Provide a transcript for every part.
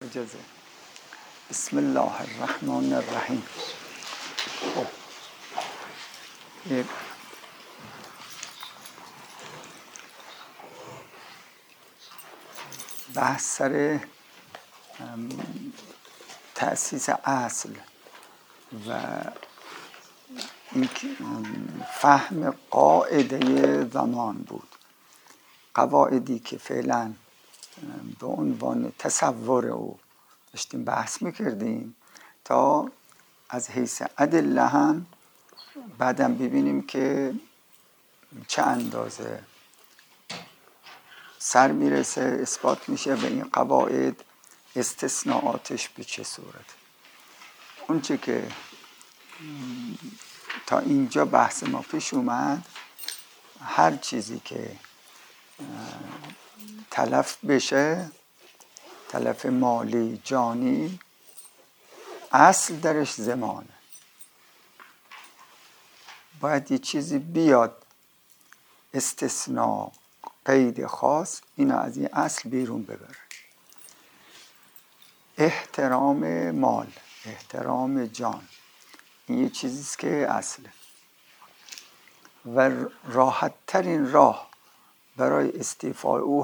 اجازه. بسم الله الرحمن الرحیم. خب بحث سر تأسیس اصل و این فهم قاعده زمان بود. قواعدی که فعلا به عنوان تصور او داشتیم بحث میکردیم تا از حیث ادله هم بعدم ببینیم که چه اندازه سر میرسه اثبات میشه به این قواعد، استثناءاتش به چه صورت. اونچه که تا اینجا بحث ما پیش اومد، هر چیزی که تلف بشه، تلف مالی جانی، اصل درش زمانه. باید یه چیزی بیاد استثناء، قید خاص، اینو از این اصل بیرون ببره. احترام مال، احترام جان، این یه چیزیست که اصله و راحت ترین راه برای استیفای او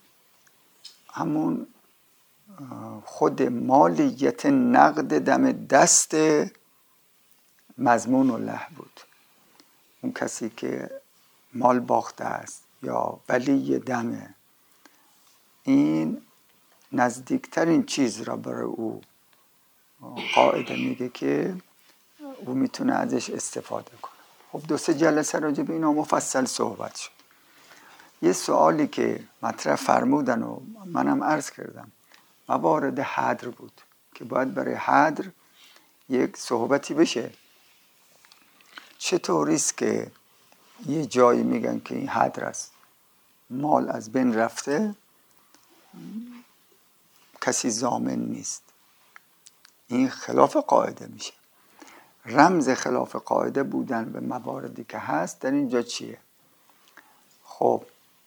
همون خود مالیت نقد دم دست مضمون الله بود. اون کسی که مال باخته است یا ولی دمه، این نزدیکترین چیز را برای او قاعده میگه که او میتونه ازش استفاده کنه. خب 2-3 جلسه راجع به اینا مفصل صحبت شد. یه سوالی که مطرح فرمودن و منم عرض کردم موارد حدر بود که باید برای حدر یک صحبتی بشه. چطوریست که یه جایی میگن که این حدر است، مال از بین رفته، کسی ضامن نیست، این خلاف قاعده میشه. رمز خلاف قاعده بودن به مواردی که هست در اینجا چیه؟ خب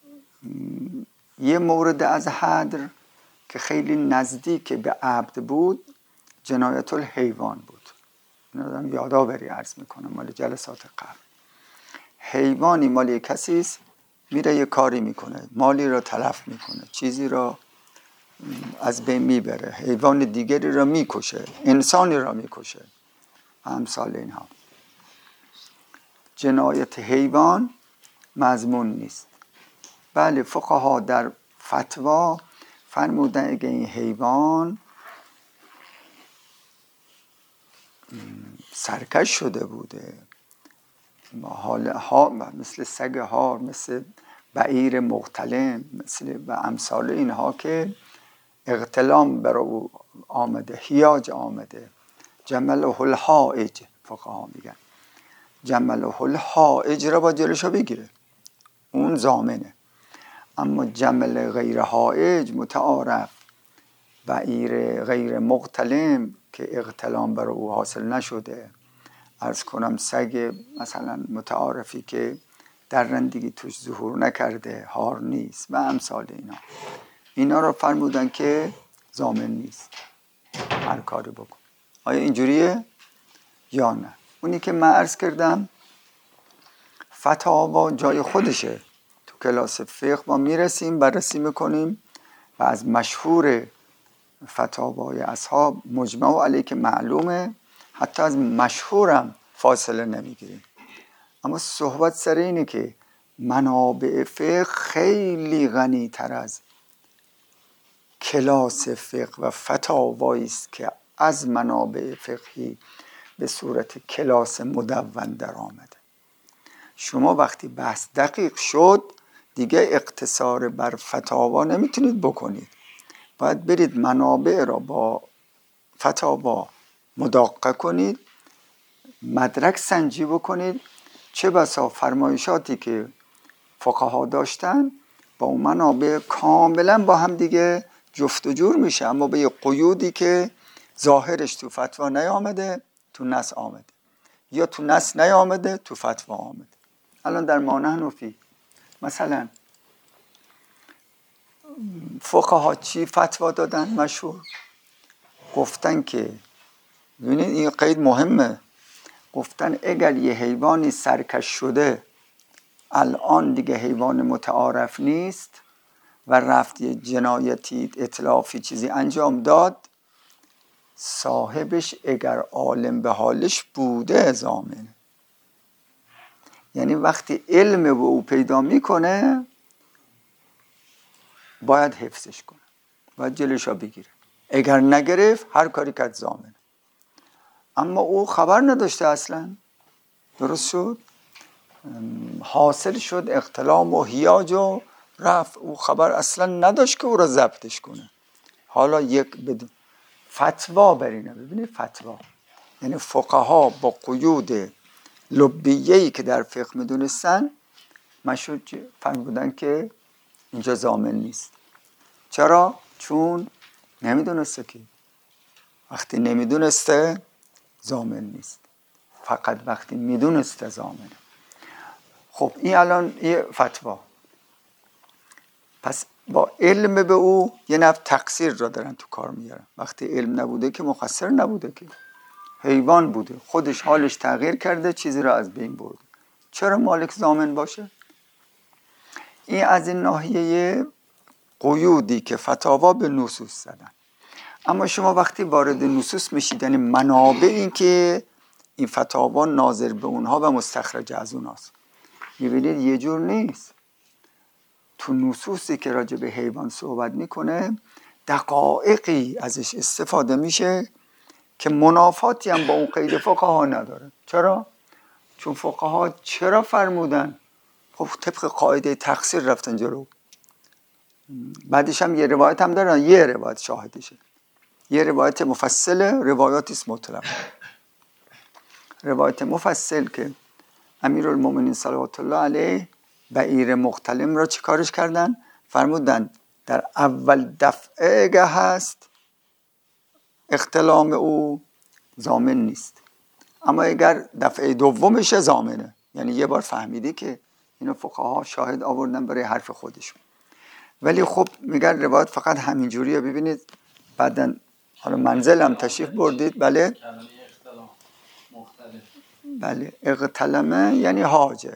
یه مورد از حدر که خیلی نزدیک به عبد بود، جنایت الحیوان بود. این آدم یادآوری عرض میکنم مال جلسات قبل. حیوانی مالی کسیست، میره یه کاری میکنه، مالی را تلف میکنه، چیزی را از بین میبره، حیوان دیگری را میکشه، انسانی را میکشه، امثال اینها. جنایت حیوان مضمون نیست. بله، فقها در فتوا فرمودن اگه این حیوان سرکش شده بوده، مثل سگ هار، مثل بعیر مغتلم، مثل و امثال اینها که اغتلام بر او آمده، هیاج آمده، جمله الحائج، فقها میگن جمله الحائج را با جلوشو بگیره، اون ضامنه. اما جمل غیر حائج متعارف، بعیر غیر مغتلم که اغتلام بر او حاصل نشده، عرض کنم سگ مثلا متعارفی که در رندگی توش ظهور نکرده، هار نیست و امثال اینا را فرمودن که ضامن نیست، هر کاری بکن. آیا اینجوریه یا نه؟ اونی که من عرض کردم فتاوا جای خودشه، تو کلاس فقه ما میرسیم بررسی میکنیم و از مشهور فتاوای اصحاب مجمع علیه که معلومه، حتی از مشهورم فاصله نمیگیریم. اما صحبت سر اینه که منابع فقه خیلی غنی تر از کلاس فقه و فتاوایی است که از منابع فقهی به صورت کلاس مدون در آمده. شما وقتی بحث دقیق شد دیگه اقتصار بر فتاوا نمیتونید بکنید، باید برید منابع را با فتاوا مداقه کنید، مدرک سنجی بکنید، چه بسا فرمایشاتی که فقها داشتن با اون منابع کاملا با هم دیگه جفت و جور میشه، اما به یه قیودی که ظاهرش تو فتوا نیامده تو نص آمده، یا تو نص نیامده تو فتوا آمده. الان در مانع حنفی مثلا فقها چی فتوا دادن؟ مشهور گفتن که ببینید این قید مهمه، گفتن اگر یه حیوانی سرکش شده الان دیگه حیوان متعارف نیست و رفت یه جنایتی اتلافی چیزی انجام داد، صاحبش اگر عالم به حالش بوده ضامنه. یعنی وقتی علم به او پیدا میکنه باید حفظش کنه، باید جلوشا بگیره، اگر نگرفت هر کاری کرد ضامنه. اما او خبر نداشته اصلا، درست شد، حاصل شد اختلام و هیاج و رفت، او خبر اصلا نداشت که او را ضبطش کنه. حالا یک فتوا بر اینه. ببینید فتوا یعنی فقها با قیود لبیه‌ای که در فقه میدونستن مشهور فرمودن که اینجا ضامن نیست. چرا؟ چون نمیدونسته که، وقتی نمیدونسته ضامن نیست، فقط وقتی میدونسته ضامنه. خب این الان یه فتوا. پس با علم به او یه نوع تقصیر را دارن تو کار میارن. وقتی علم نبوده که مقصر نبوده، که حیوان بوده، خودش حالش تغییر کرده، چیزی را از بین برده، چرا مالک ضامن باشه؟ این از این ناحیه قیودی که فتاوا به نصوص زدن. اما شما وقتی وارد نصوص میشید، یعنی منابع این که این فتاوا ناظر به اونها و مستخرج از اونهاست، میبینید یه جور نیست. تو نصوصی که راجع به حیوان صحبت میکنه دقایقی ازش استفاده میشه که منافاتی هم با اون قید فقها نداره. چرا؟ چون فقها چرا فرمودن؟ خب طبق قاعده تقصیر رفتن جلو. بعدش هم یه روایت هم دارن، یه روایت شاهدشه، یه روایت مفصله، روایات اسم مطلق. روایت مفصل که امیرالمومنین صلوات الله علیه بعیر مختلم را چه کارش کردن؟ فرمودن در اول دفعه اگه هست اختلام او ضامن نیست، اما اگر دفعه دومشه ضامنه. یعنی یه بار فهمیدی که اینو فقها شاهد آوردن برای حرف خودشون. ولی خب میگن روایت فقط همینجوریه. ببینید بعدن حالا منزل هم تشریف بردید. بله بله اغتلمه یعنی حاجه،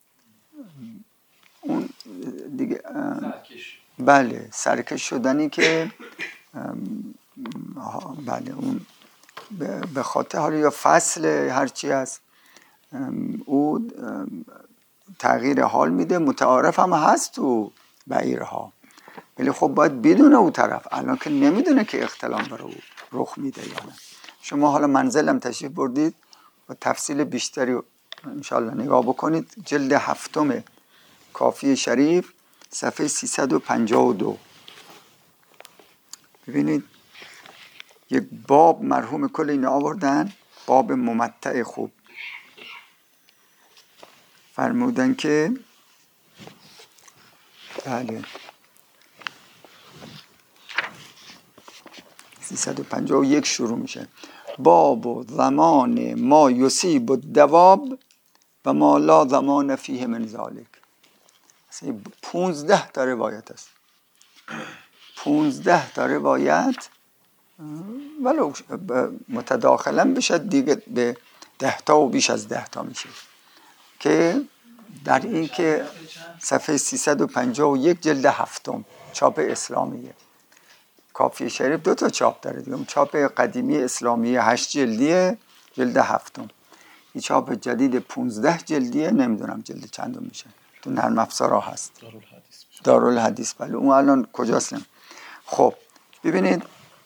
اون دیگه بله سرکش شدنی که بله اون به خاطر حالا یا فصل هرچی هست او تغییر حال میده. متعارف هم هست تو بعیرها، ولی خب باید بدونه او طرف الان که نمیدونه که اختلام برای او رخ میده یا نه. شما حالا منزلم تشریف بردید و تفصیل بیشتری انشاءالله نگاه بکنید. جلد 7 کافی شریف صفحه 352 ببینید یک باب مرحوم کل این آوردن، باب ممتع خوب. فرمودن که بله 351 شروع میشه. باب و زمان ما یصیب الدواب و ما لا زمان فیه من ذالک. 15 تا روایت است، 15 تا روایت، ولو متداخلا بشه دیگه به 10 تا و بیش از 10 تا میشه که در این که صفحه 351 جلد 7 چاپ اسلامیه. کافی شریف 2 تا چاپ داره دیگه، چاپ قدیمی اسلامیه 8 جلدیه جلد 7، این چاپ جدید 15 جلدیه نمیدونم جلد چندم میشه، تو نرم افزارها هست، دارالحدیث. بله اون الان کجاست؟ خب ببینید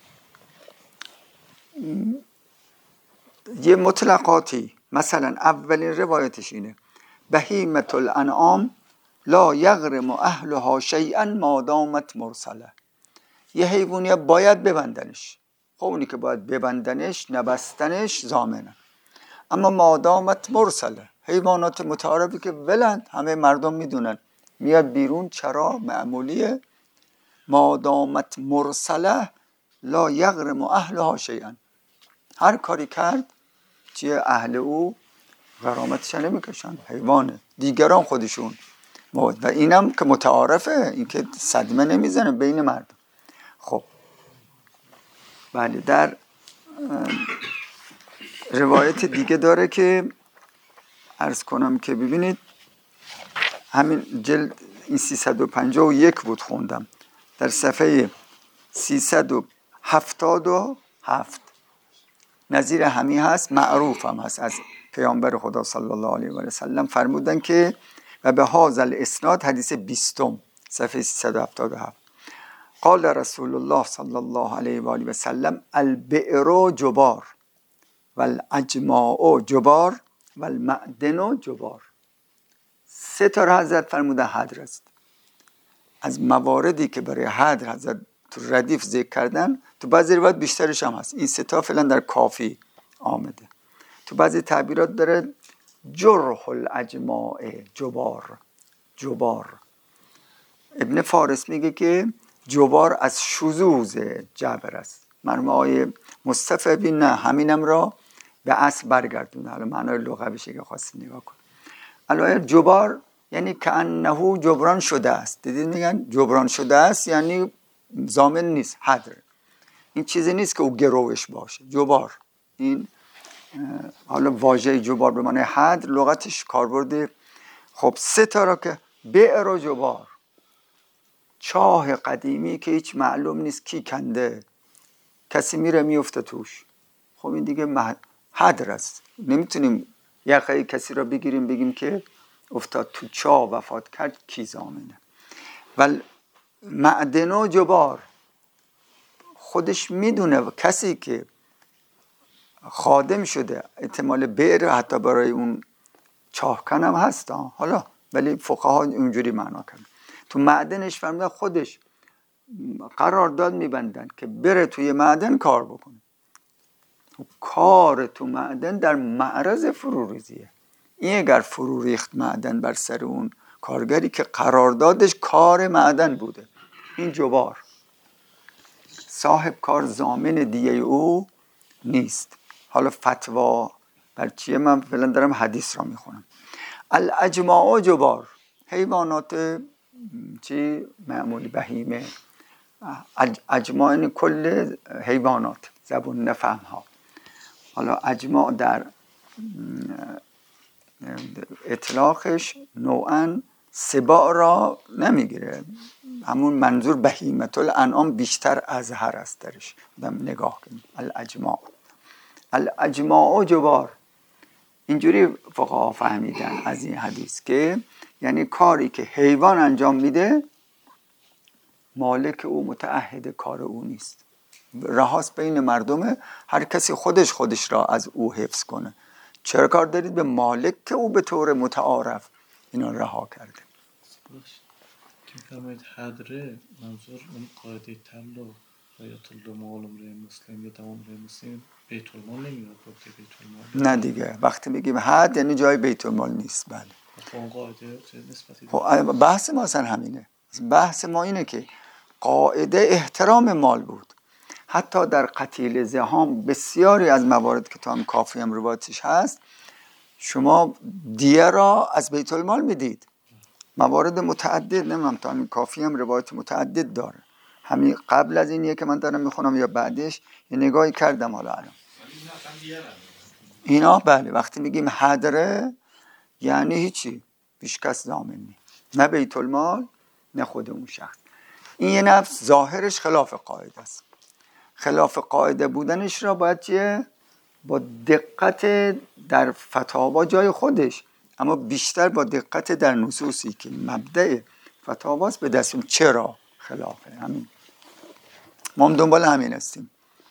یه مطلقاتی، مثلا اولین روایتش اینه بهیمة الانعام لا یغرم اهلها شیئا ما دامت مرسله. یه حیوانی باید ببندنش، خب اونی که باید ببندنش نبستنش ضامنه، اما ما دامت مرسله حیوانات متعارفی که ولند همه مردم میدونن میاد بیرون چرا معمولیه، ما دامت مرسله لا یغرم اهلها شیئا، هر کاری کرد چیه اهل او غرامتش نمیکشن، حیوانه، دیگران خودشون و اینم که متعارفه، این که صدمه نمیزنه بین مردم. خب بله در روایت دیگه داره که عرض کنم که ببینید همین جلد این 351 بود خوندم، در صفحه 377 نظیر همی هست، معروف هم هست از پیامبر خدا صلی الله علیه و سلم فرمودن که و به هذا الاسناد حدیث 20 صفحه 377 قال رسول الله صلی الله علیه و آله و سلم البئر جبار والاجماع جبار والمعدن جبار. 3 تا حضرت فرمودن حدر است. از مواردی که برای حدر حضرت تو ردیف ذکر کردن، تو بعضی روایت بیشترش هم هست، این 3 تا فعلا در کافی آمده. تو بعضی تعبیرات داره جرح الاجماع جبار. ابن فارس میگه که جبار از شذوذ جبر است. مرحوم آقای مصطفی بن نه همینم را به اصل برگردونه. حالا معنای لغویش که خواستید نگاه کن. البته جبار یعنی کأنه جبران شده است. دیدید میگن جبران شده است یعنی ضامن نیست، حدر. این چیزی نیست که او گروش باشه. جبار این حالا واژه جبار به معنی حدر لغتش کاربرد. خب 3 تا را که بئر و جبار، چاه قدیمی که هیچ معلوم نیست کی کنده، کسی میره میفته توش، خب این دیگه حدر است. نمیتونیم یقه کسی را بگیریم بگیم که افتاد تو چاه وفات کرد کی ضامنه. ولی معدن و جبار خودش میدونه کسی که خادم شده، احتمال بئر حتی برای اون چاهکن هم هست حالا، ولی فقها اونجوری معنا کردن. تو معدنش فرمودن خودش قرارداد میبندن که بره توی معدن کار بکنه. کار تو معدن در معرض فروریزیه. این اگر فرو ریخت معدن بر سر اون کارگری که قراردادش کار معدن بوده، این جبار، صاحب کار ضامن دیه او نیست. حالا فتوا بر چیه؟ من فعلا دارم حدیث را میخونم. الاجماع جبار، حیوانات چی معمولی بهیمه، اجماع این کل حیوانات، زبون نفهم ها. حالا اجماع در اطلاقش نوعا سباع را نمیگیره، همون منظور بهیمت الانعام بیشتر ازهر است درش. نگاه کنیم الاجماع جبار. اینجوری فقها فهمیدن از این حدیث که یعنی کاری که حیوان انجام میده مالک او متعهد کار او نیست، رهاست بین مردمه، هر کسی خودش را از او حفظ کنه. چرا کار دارید به مالک که او به طور متعارف اینا رها کرده؟ که فرمایید حدره منظور اون قاعده طلا رایت المال امرئ مسلم یا تمام امرئ مسلم بیت المال نمیاد، گفته بیت المال نه دیگه. وقتی میگیم حد یعنی جای بیت المال نیست. بله اون قاعده چه نسبتی خب بحث ما اصلا همینه. بحث ما اینه که قاعده احترام مال بود. حتی در قتیل زحام بسیاری از موارد که تو هم کافی هم روایتش هست، شما دیه را از بیت المال میدید. موارد متعدد، نمیدونم تا همین کافی هم روایت متعدد داره. همین قبل از اینیه که من دارم میخونم یا بعدش یه نگاهی کردم. حالا الان اینا بله وقتی میگیم حدره یعنی هیچی، پیش کس ضامن نیست، نه بیت المال نه خود اون شخص. این یه نفس ظاهرش خلاف قاعده است. خلاف قاعده بودنش را باید چیه؟ با دقت در فتاوا جای خودش، اما بیشتر با دقت در نصوصی که مبدأ فتاواست به دستون چرا خلافه. همین ما هم دنبال همین هستیم.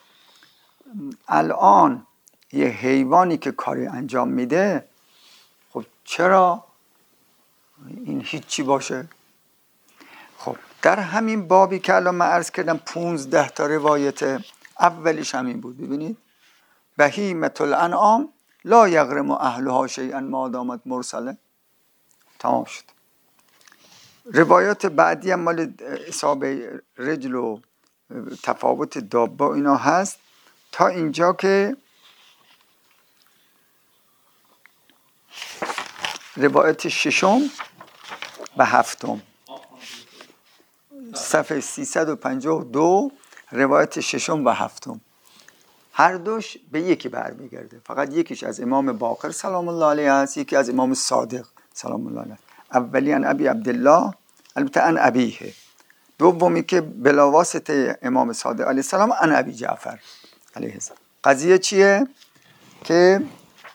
الان یه حیوانی که کاری انجام میده، خب چرا این هیچی باشه؟ خب در همین بابی که الان من عرض کردم 15 تا روایت، اولیش همین بود. ببینید بهیمة الانعام لا یغرم اهلها شیئا ما دامت مرسله. تمام شد. روایات بعدی هم مال اصابه رجل و تفاوت دابه اینا هست تا اینجا که روایت 6 و 7 صفحه 352 روایت 6 و 7. هر دوش به یکی برمیگرده، فقط یکیش از امام باقر سلام الله علیه است، یکی از امام صادق سلام الله علیه. اولی ان ابی عبدالله، البته ان ابیه. دومی که بلا واسطه امام صادق علیه السلام ان ابی جعفر علیه السلام. قضیه چیه؟ که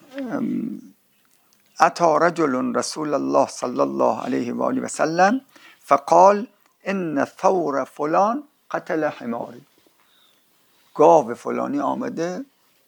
اتی رجل رسول الله صلی الله علیه و آله و سلم فقال ان ثور فلان قتل حماری. گاو فلانی آمده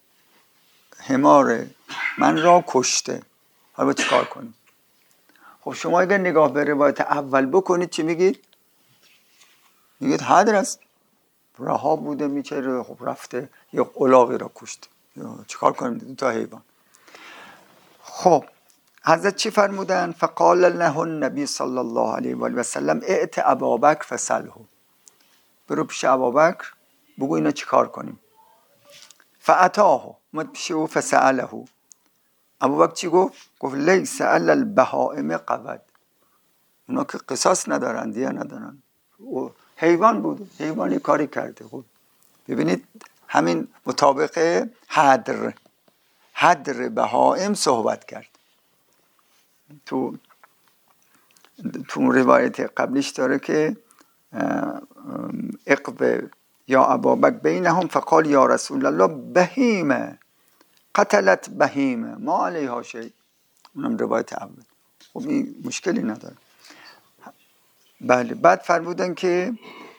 حمار من را کشته، حالا چی کار کنیم؟ خب شما اگر نگاه به روایت اول بکنید چی میگید؟ میگید حدر است، رها بوده میچره، خب رفته یک الاغی را کشته، چی کار کنیم؟ دو تا حیوان. خب حضرت چی فرمودن؟ فقال له النبی صلی الله علیه و آله و سلم ائت ابابکر فسله. برو پیش ابابکر بگو اینا چی کار کنیم. فاتاه، اومد پیش او فسأله. ابوبکر چی گفت؟ گفت لیس علی البهائم قود. اونا که قصاص ندارن، دیه ندارن، حیوان بود، حیوانی کاری کرده. خب ببینید همین مطابق حدر بهائم صحبت کرد. تو روایت قبلیش داره که اقب یا ابابکر بینهم فقال یا رسول الله بهیمه قتلت بهیمه ما علیها شیء. اونم روایت اول. خب این مشکلی نداره. بله. بعد فرمودن که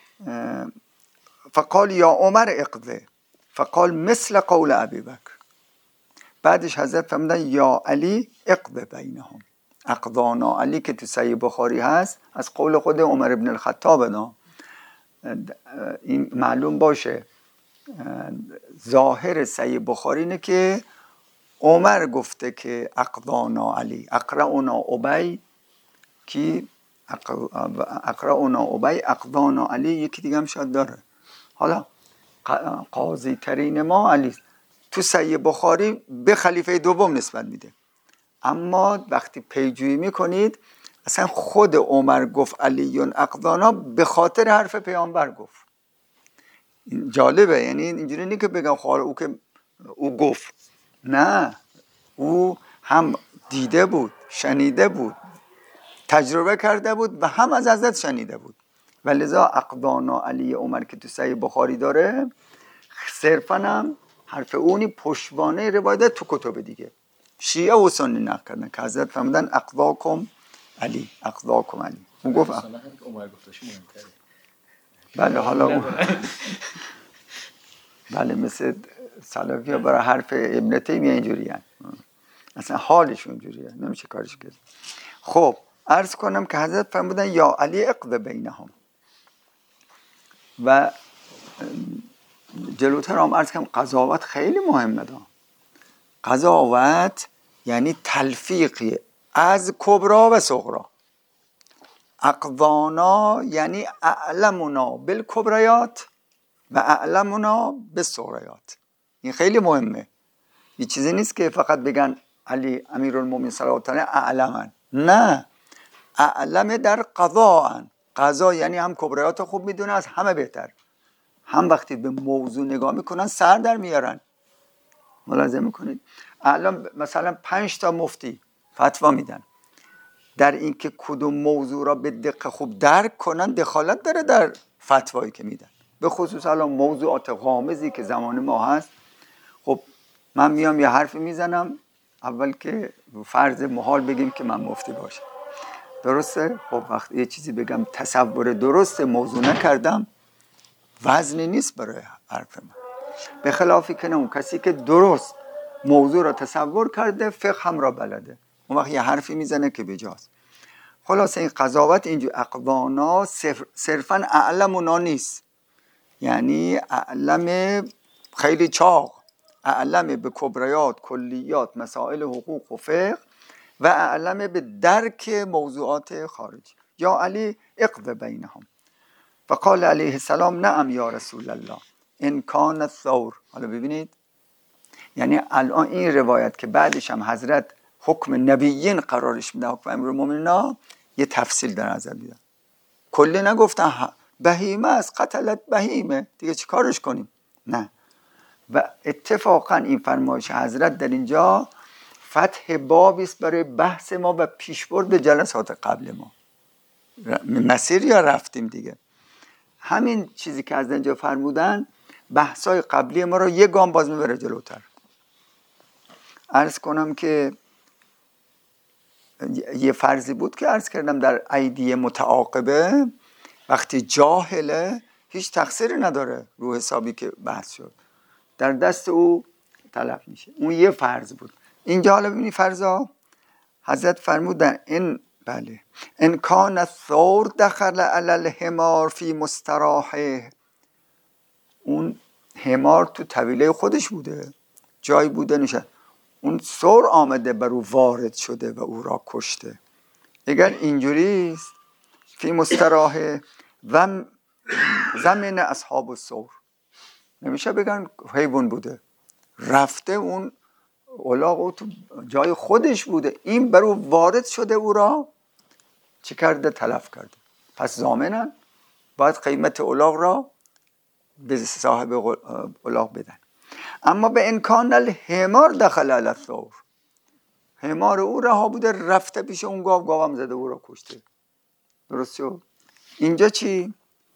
فقال یا عمر اقضه فقال مثل قول ابی بکر. بعدش حضرت فرمودن یا علی اقضه بینهم. اقضانا علی که تو صحیح بخاری هست از قول خود عمر ابن الخطاب. این معلوم باشه ظاهر صحیح بخاری اینه که عمر گفته که اقضانا علی، اقرأنا ابی کی اقرأنا ابی اقضانا علی، یکی دیگه هم شاید داره. حالا قاضی ترین ما علی تو صحیح بخاری به خلیفه دوم نسبت میده، اما وقتی پیجویی میکنید اصلا خود عمر گفت علیون اقضانا به خاطر حرف پیامبر گفت. این جالبه، یعنی اینجوری نیست که بگم خواهر او که او گفت، نه، او هم دیده بود، شنیده بود، تجربه کرده بود و هم از حضرت شنیده بود. و لذا اقضانا علی عمر که تو صحیح بخاری داره صرفا هم حرف اونی پشتوانه روایت تو کتب دیگه شیعه و سنی نقل کردن که حضرت فرمودن اقضاکم علی، اقضاکم علی. اون گفت عمر گفتش مهمتره. بله حالا اون بله مثل سلفی ها برای حرف ابن تیمیه اینجوری هست، اصلا حالشون اینجوریه، نمیشه کارش کرد. خب عرض کنم که حضرت فرمودن یا علی اقض بینهم. و جلوتر هم عرض کنم قضاوت خیلی مهمه. قضاوت یعنی تلفیقی از کبرا و صغرا. اقضانا یعنی اعلمنا بالکبریات و اعلمنا بالصغریات. این خیلی مهمه. یه چیزی نیست که فقط بگن علی امیرالمومنین صلوات الله علیه اعلمن، نه، اعلم در قضاء. قضا یعنی هم کبریات خوب میدونه از همه بهتر، هم وقتی به موضوع نگاه میکنن سر در میارن. ملاحظه میکنید الان مثلا 5 تا مفتی فتوا میدن، در این که کدوم موضوع را به دقت خوب درک کنن دخالت داره در فتوایی که میدن. به خصوص الان موضوعات غامضی که زمان ما هست. خب من میام یه حرفی میزنم، اول که فرض محال بگیم که من مفتی باشم، درسته؟ خب وقتی یه چیزی بگم تصور درست موضوع نکردم وزنی نیست برای حرف من. به خلافی که اون کسی که درست موضوع را تصور کرده فقه هم را بلده، اون وقت یه حرفی میزنه که بجاست. خلاصه این قضاوت اینجور اقوانا صرفا اعلمنا نیست، یعنی اعلم خیلی چاق، اعلم به کبریات، کلیات، مسائل حقوق و فقه و اعلم به درک موضوعات خارجی. یا علی اقض بینهم فقال علیه السلام نعم یا رسول الله ان کان الثور. حالا ببینید یعنی الان این روایت که بعدش هم حضرت حکم نبیین قرارش میده، حکم امیرالمومنین، یه تفصیل در نظر میدن. کلی نگفتن بهیمه است قتلت بهیمه دیگه چی کارش کنیم، نه، و اتفاقا این فرمایش حضرت در اینجا فتح بابی است برای بحث ما و پیشبرد جلسات قبل ما. مسیر یا رفتیم دیگه. همین چیزی که از اینجا فرمودن بحثای قبلی ما رو یه گام باز میبره جلوتر. عرض کنم که یه فرضی بود که عرض کردم در ایدی متعاقبه وقتی جاهله هیچ تقصیری نداره رو حسابی که بحث شد در دست او تلف میشه. اون یه فرض بود. اینجا حالا ببینی فرضا حضرت فرمودن ان کان الثور دخل علی الحمار فی مستراحه. اون حمار تو طویله خودش بوده، جایی بوده نشه، اون ثور آمده بر او وارد شده و او را کشته. اگر اینجوری است فی مستراحه و زمین اصحاب الثور، نمیشه بگن حیوان بوده، رفته اون الاغ او تو جای خودش بوده، این بر او وارد شده، او را چی کرده؟ تلف کرده. پس ضامنن باید قیمت الاغ را به صاحب الاغ بدن. اما به امکان الحمار دخل علی الثور، حمار او رها بوده رفته پیش اون گاو، گاوم زده او را کشته. درست شد؟ اینجا چی؟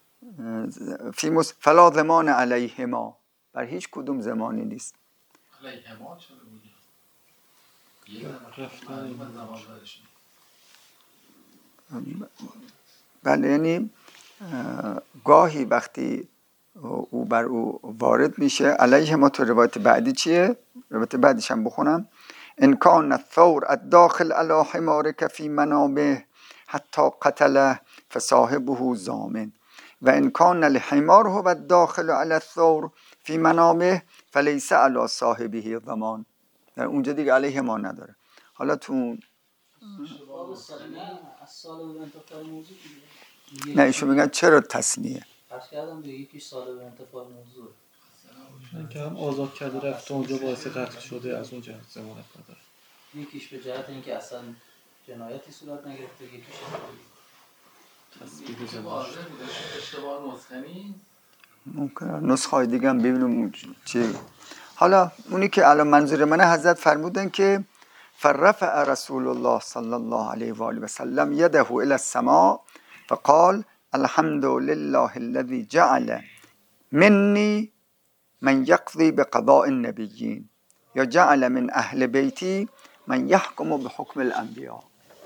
فلا ضمان علیهما، بر هیچ کدوم زمانی نیست. علیهما چرا میگه؟ بله، یعنی گاهی وقتی او بر او وارد میشه. علیه ما تو روایت بعدی چیه؟ روایت بعدیش هم بخونم. ان کان الثور الداخل علی حمارک فی منامه حتی قتله فصاحبه ضامن و ان کان الحمار هو الداخل علی الثور فی منامه فلیس علی صاحبه ضمان. در اونجا دیگه علیه ما نداره. حالا تو نه ایشون میگن چرا تصمیه؟ پس کردم دیگه یکیش سال به انتفاع موضوع من که هم آزاد کرده رفته اونجا باعث قتل شده، از اون جهت ضمانت نداره. یکیش به جهت اینکه اصلا جنایتی صورت نگرفته، یکیش تثبیت چه ضمانت. واضح بوده اشتباه نسخه نیست. ممکنه نسخه های دیگه هم ببینیم چی. حالا اونی که الان منظور منه حضرت فرمودن که فرفع رسول الله صلی الله علیه و آله و سلم یده الی السماء فقال الحمد لله الذي جعل منی من یقضی بقضاء النبیین یا جعل من اهل بیتی من یحکم بحکم الانبیاء.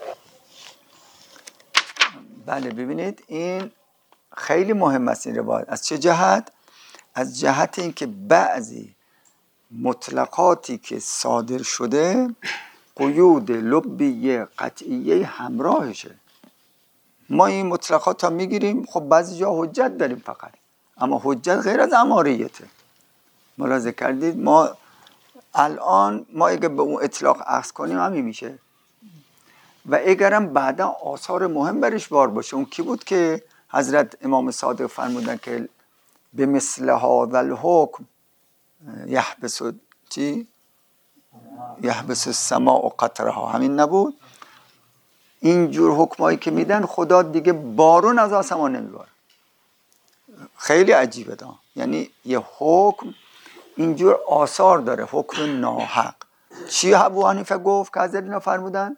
بله ببینید این خیلی مهم است این روایت. از چه جهت؟ از جهت اینکه بعضی مطلقاتی که صادر شده قیود لبیه قطعیه همراهشه. ما این مطلقات ها میگیریم، خب بعضی جا حجت داریم فقط، اما حجت غیر از اماریته. ملاحظه کردید؟ ما الان اگه به اون اطلاق اخذ کنیم همین میشه. و اگرم بعدا آثار مهم برش بار باشه، اون کی بود که حضرت امام صادق فرمودن که به مثل هذا الحکم یحبس چی؟ یحبس السماء و قطرها، همین نبود؟ اینجور حکمایی که میدن خدا دیگه بارون از آسمان نمیباره. خیلی عجیبه دا. یعنی یه حکم اینجور آثار داره، حکم ناحق. چی ابو حنیفه گفت که حضرت اینا فرمودن؟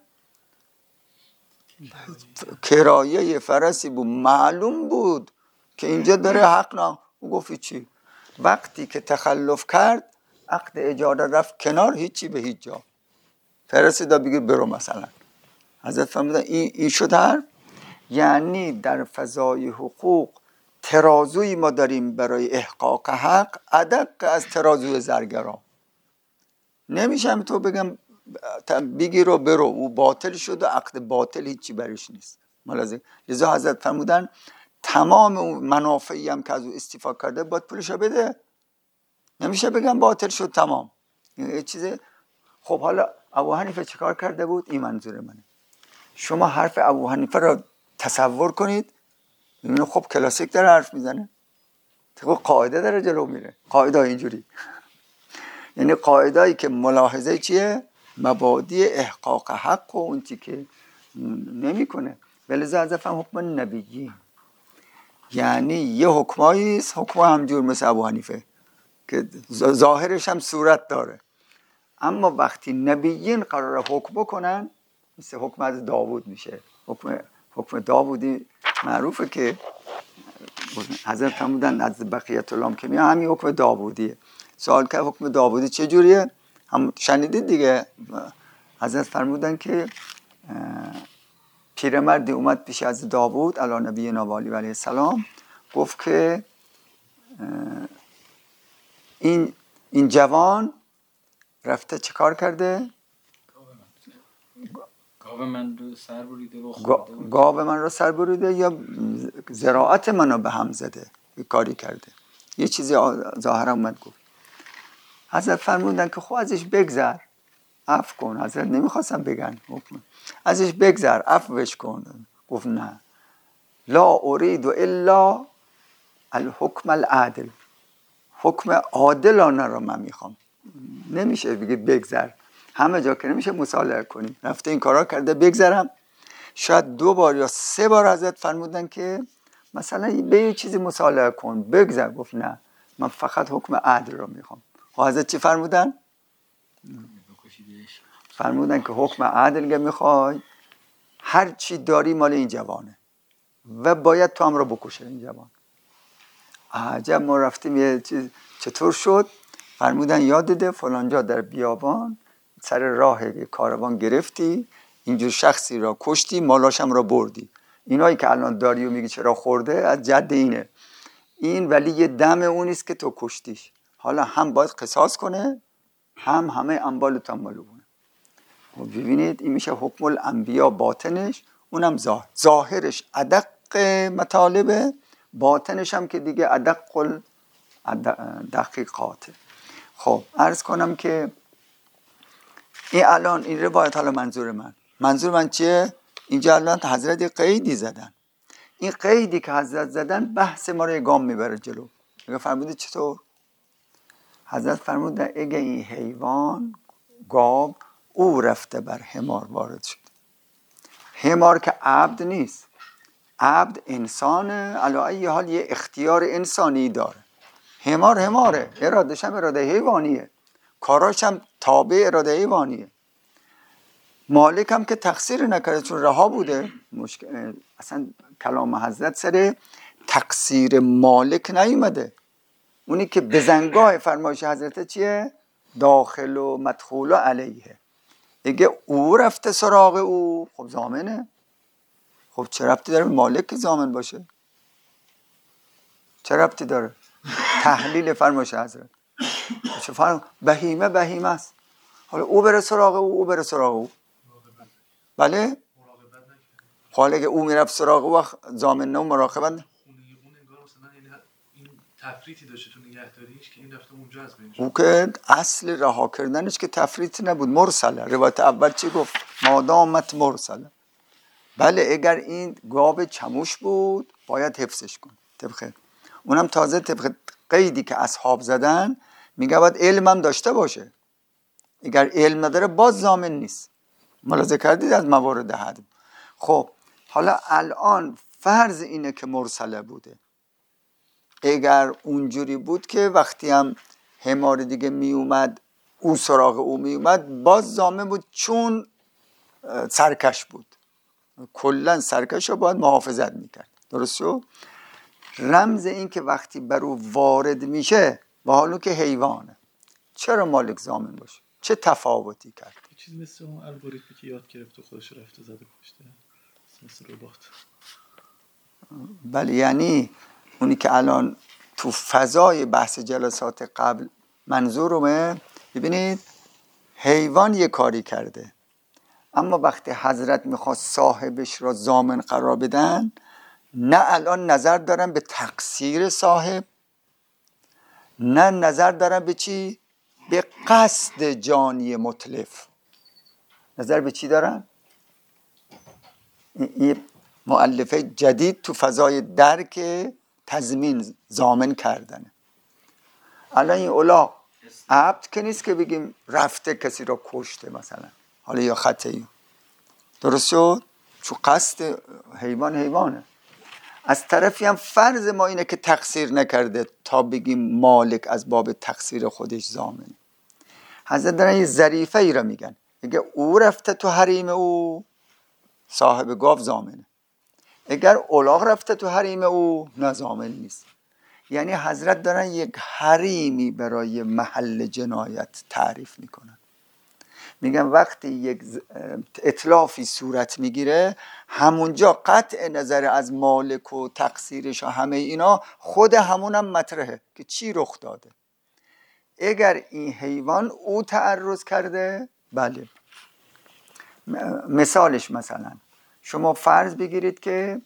کرایه فرسی بود، معلوم بود که اینجا داره حق نه. او گفت چی؟ وقتی که تخلف کرد عقد اجاره رفت کنار، هیچی به هیچ جا. فرسی دا بگیر برو مثلا. حضرت فرمودن این شد حرف. یعنی در فضای حقوق ترازوی ما داریم برای احقاق حق ادق از ترازوی زرگران. نمیشه تو بگم بگیر و برو، او باطل شد و عقد باطل هیچی برش نیست. لذا حضرت فرمودن تمام اون منافعی هم که از او استفاده کرده باید پولشو بده. نمیشه بگم باطل شد تمام. این چیزه. خب حالا ابو حنیفه چیکار کرده بود؟ این منظور منه. شما حرف ابو حنیفه را تصور کنید، ببینید خب کلاسیک داره حرف میزنه، خب قاعده داره جلو میره. قاعده اینجوری یعنی قاعده‌ای که ملاحظه چیه؟ مبادی احقاق حق و اون چی که نمیکنه. ولذا از فهم حکم نبیی یعنی یه حکمایی است، حکم همجور مثل ابو حنیفه که ظاهرش هم صورت داره. اما وقتی نبیین قراره حکم بکنن، مثل حکم از داوود میشه. حکم داوودی معروفه که حضرت فرمودن از بقیت الام که میاد، همین حکم داوودیه. سوال که حکم داوودی چجوریه؟ هم شنیدید دیگه. حضرت فرمودن که پیرمردی اومد پیش از داوود علی نبینا و علیه السلام، گفت که این جوان رفته چه کار کرده؟ گاو من رو سر بریده و گاو من رو سر بریده یا زراعت منو به هم زده، کاری کرده، یه چیزی ظاهرا اومد گفت. حضرت فرمودن که خب ازش بگذر، عفو کن. حضرت نمیخواستم بگن حکم، ازش بگذر، عفوش کن. گفت نه، لا اريد الا الحکم العادل، حکم عادلانه رو من میخوام. نمیشه بگی بگذر، همه جا که نمیشه مصالحه کنیم. رفته این کارا کرده بگذرم. شاید 2 بار یا 3 بار حضرت فرمودن که مثلا به یه چیزی مصالحه کن، بگذر. گفت نه، من فقط حکم عدل رو میخوام. حضرت چی فرمودن؟ فرمودن که حکم عدل که میخوای، هر چی داری مال این جوانه و باید تو هم رو بکشه این جوان. عجب، ما رفتیم یه چیز چطور شد؟ فرمودن یادته فلانجا در بیابان سر راه کاروان گرفتی، اینجور شخصی را کشتی، مالاشم را بردی. اینایی که الان داری و میگی چرا خورده، از جد اینه. این ولی یه دم اونیست که تو کشتیش. حالا هم باید قصاص کنه، هم همه اموال تو مالونه. ببینید این میشه حکم الانبیا باطنش، اونم ظاهرش ادق مطالبه، باطنش هم که دیگه ادق دقیقاته. خب عرض کنم که این الان این روایت، حالا منظور من چیه؟ اینجا الان حضرت قیدی زدن. این قیدی که حضرت زدن بحث ما رو گام میبره جلو. اگه فرمودید چطور؟ حضرت فرمودن اگه این حیوان گاو او رفته بر حمار وارد شد، حمار که عبد نیست، عبد انسانه، علی ای حال یه اختیار انسانی داره. حماره، ارادش هم اراده حیوانیه، کاراش هم تابع اراده حیوانیه. مالک هم که تقصیر نکرده چون رها بوده. مشکل اصلا کلام حضرت سر تقصیر مالک نیومده. اونی که بزنگاه فرمایش حضرت چیه؟ داخل و مدخول علیه. اگه او رفته سراغ او، خب ضامنه. خب چه ربطی داره مالک که ضامن باشه؟ چه ربطی داره؟ تحلیل فرمایش حضرت چه بهیمه است. حالا او بره سراغ او بره سراغ او. بله؟ حالا اگه او میرفت سراغ او ضامن و مراقبت اون انگار مثلا این تفریطی داشته تو نگهداریش که این رفته اونجا از بینش. او که اصل رها کردنش که تفریط نبود، مرسله. روایت اول چی گفت؟ مادامت مرسله. بله اگر این گاو چموش بود باید حفظش کن. طبق اونم تازه طبق قیدی که اصحاب زدن میگه باید علمم داشته باشه. اگر علم نداره باز ضامن نیست. ملاحظه کردید از موارد حد. خب حالا الان فرض اینه که مرسله بوده. اگر اونجوری بود که وقتی هم حمار دیگه می اومد او سراغ او می اومد باز ضامن بود، چون سرکش بود. کلا سرکش رو باید محافظت میکرد. درست شد؟ رمز این که وقتی بر او وارد میشه و حالا که حیوانه، چرا مالک ضامن باشه؟ چه تفاوتی کرد؟ یه چیز مثل اون الگوریتمی که یاد گرفت و خودش رفته زده کشته، مثل ربات. بله، یعنی اونی که الان تو فضای بحث جلسات قبل منظورمه، ببینید حیوان یه کاری کرده، اما وقتی حضرت میخواست صاحبش را ضامن قرار بدن، نه الان نظر دارن به تقصیر صاحب، نه نظر دارن به چی؟ به قصد جانی متلف. نظر به چی دارن؟ این مؤلفه جدید تو فضای درک تضمین ضامن کردنه. الان این الاغ عبد که نیست که بگیم رفته کسی را کشته مثلا، حالا یا خطایی. درست شد؟ چون قصد حیوانه. از طرفی هم فرض ما اینه که تقصیر نکرده تا بگیم مالک از باب تقصیر خودش ضامنه. حضرت دارن یه ظریفه ای را میگن، اگه او رفته تو حریم او صاحب گاو ضامنه، اگر الاغ رفته تو حریم او نه ضامن نیست. یعنی حضرت دارن یک حریمی برای محل جنایت تعریف میکنن. میگن وقتی یک اتلافی صورت میگیره همونجا قطع نظر از مالک و تقصیرش و همه اینا خود همونم مطرحه که چی رخ داده. اگر این حیوان او تعرض کرده، بله. مثالش مثلا شما فرض بگیرید که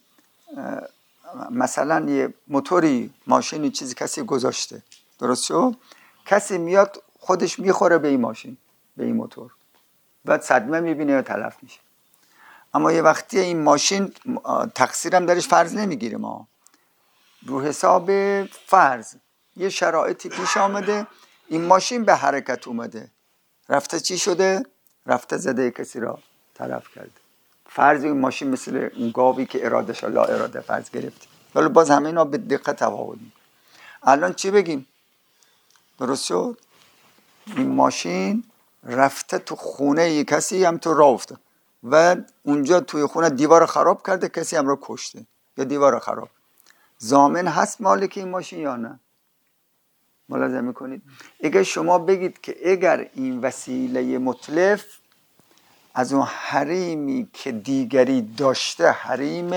مثلا یه موتوری ماشینی چیزی کسی گذاشته، درست شد؟ کسی میاد خودش میخوره به این ماشین، به این موتور، بعد صدمه میبینه و تلف میشه. اما یه وقتی این ماشین تقصیرم درش فرض نمیگیره، ما رو حساب فرض یه شرایطی پیش آمده، این ماشین به حرکت اومده، رفته چی شده؟ رفته زده کسی را تلف کرده. فرض این ماشین مثل اون گاوی که ارادش لا اراده فرض گرفت، ولی باز همه اینا به دقت تفاوت می‌کنه. الان چی بگیم؟ درست شد؟ این ماشین رفته تو خونه یک کسی، هم تو راه افتاد و اونجا توی خونه دیوار خراب کرده، کسی هم رو کشته یا دیوار خراب. ضامن هست مالک این ماشین یا نه؟ ملاحظه میکنید؟ اگر شما بگید که اگر این وسیله متلف از اون حریمی که دیگری داشته، حریم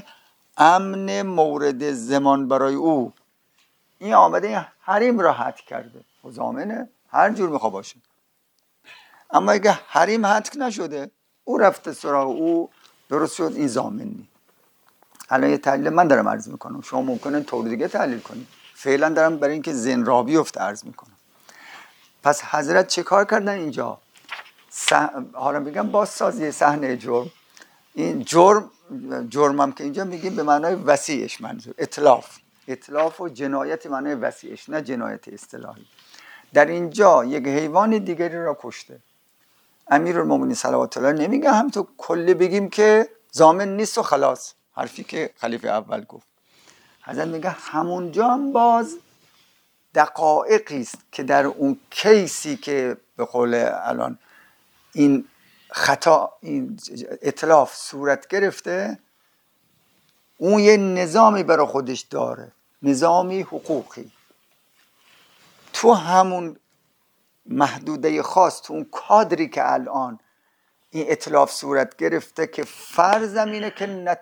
امن مورد زمان برای او، این آمده این حریم را حد کرده و ضامنه، هر جور میخوا باشه. اما اگه حریم حد نشده، او رفته سراغ او، درست شد، این ضامن نی. الان یه تحلیل من دارم عرض میکنم، شما ممکنه طور دیگه تحلیل کنید. فعلا دارم برای اینکه ذهن را بیفته عرض میکنم. پس حضرت چه کار کردن اینجا؟ حالا میگم بازسازی صحنه جرم. این جرمم که اینجا میگیم به معنای وسیعش، منظور اطلاف و جنایت معنای وسیعش، نه جنایت اصطلاحی. در اینجا یک حیوان دیگری را کشته. امیرالمومنین صلوات الله نمیگه هم تو کلی بگیم که ضامن نیست و خلاص، حرفی که خلیفه اول گفت. حضرت میگه همونجا هم باز دقایقی است که در اون کیسی که به قول الان این خطا، این اتلاف صورت گرفته، اون یه نظامی برای خودش داره، نظامی حقوقی. تو همون محدوده خاص، تو اون کادری که الان این اتلاف صورت گرفته که فرضم اینه که نه